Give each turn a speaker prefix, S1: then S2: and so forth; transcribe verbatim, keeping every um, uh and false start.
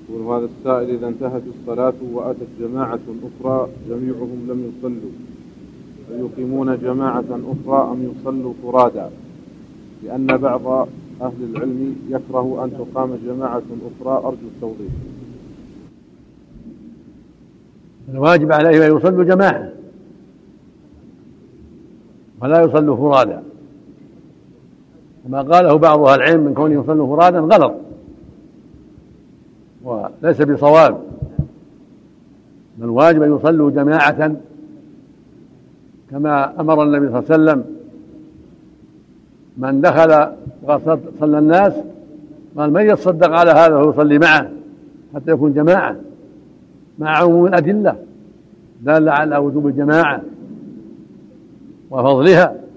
S1: وهذا السائل: إذا انتهت الصلاة وأتت جماعة أخرى جميعهم لم يصلوا، فيقيمون جماعة أخرى أم يصلوا فرادى؟ لأن بعض أهل العلم يكره أن تقام جماعة أخرى. أرجو التوضيح.
S2: الواجب عليه أن يصلوا جماعة ولا يصلوا فرادى، وما قاله بعض أهل العلم من كون يصلوا فرادى غلط وليس بصواب، بل الواجب أن يصلوا جماعة كما أمر النبي صلى الله عليه وسلم: من دخل صلى الناس قال من يتصدق على هذا ويصلي معه حتى يكون جماعة، مع عموم الأدلة دالة على وجوب الجماعة وفضلها.